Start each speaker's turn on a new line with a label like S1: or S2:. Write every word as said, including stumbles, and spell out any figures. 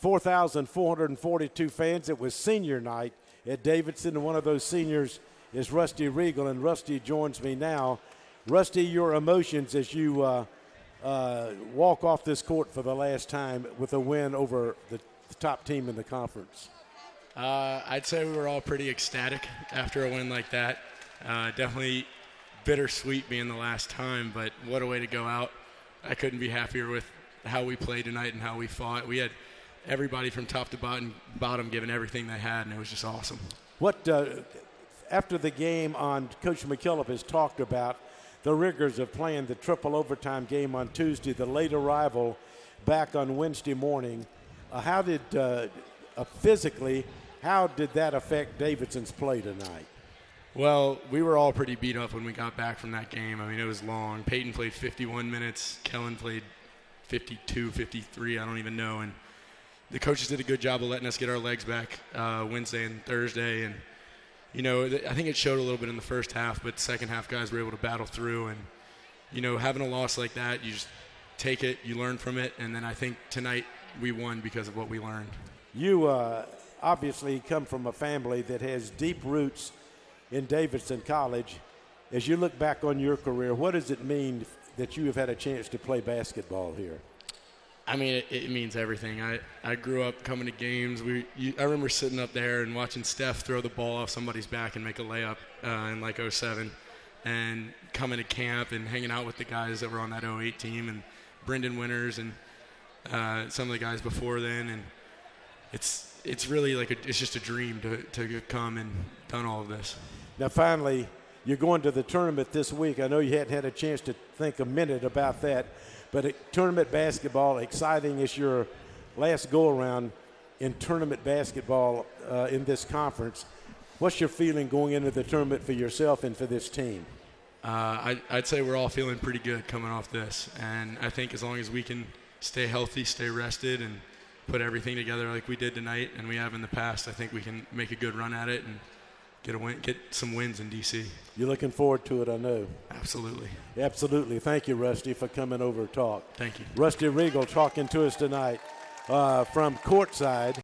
S1: four thousand four hundred forty-two fans. It was senior night at Davidson, and one of those seniors is Rusty Regal, and Rusty joins me now. Rusty, your emotions as you uh, uh, walk off this court for the last time with a win over the, the top team in the conference.
S2: Uh, I'd say we were all pretty ecstatic after a win like that. Uh, definitely bittersweet being the last time, but what a way to go out. I couldn't be happier with how we played tonight and how we fought. We had everybody from top to bottom, bottom giving everything they had, and it was just awesome.
S1: What, uh, after the game on, Coach McKillop has talked about the rigors of playing the triple overtime game on Tuesday, the late arrival back on Wednesday morning. Uh, how did, uh, uh, physically, how did that affect Davidson's play tonight?
S2: Well, we were all pretty beat up when we got back from that game. I mean, it was long. Peyton played fifty-one minutes. Kellen played fifty-two, fifty-three, I don't even know. And the coaches did a good job of letting us get our legs back uh, Wednesday and Thursday. And, you know, th- I think it showed a little bit in the first half, but second half guys were able to battle through. And, you know, having a loss like that, you just take it, you learn from it. And then I think tonight we won because of what we learned.
S1: You uh, obviously come from a family that has deep roots in Davidson College. As you look back on your career, what does it mean that you have had a chance to play basketball here?
S2: I mean, it, it means everything. I, I grew up coming to games. We you, I remember sitting up there and watching Steph throw the ball off somebody's back and make a layup uh, in like oh seven, and coming to camp and hanging out with the guys that were on that oh eight team, and Brendan Winters and uh, some of the guys before then. And it's it's really like a, it's just a dream to, to come and done all of this.
S1: Now, finally, you're going to the tournament this week. I know you hadn't had a chance to think a minute about that, but it, tournament basketball, exciting as your last go-around in tournament basketball uh, in this conference. What's your feeling going into the tournament for yourself and for this team?
S2: Uh, I, I'd say we're all feeling pretty good coming off this, and I think as long as we can stay healthy, stay rested, and put everything together like we did tonight and we have in the past, I think we can make a good run at it and get a win, get some wins in D C.
S1: You're looking forward to it, I know.
S2: Absolutely.
S1: Absolutely. Thank you, Rusty, for coming over to talk.
S2: Thank you.
S1: Rusty Regal talking to us tonight uh, from courtside.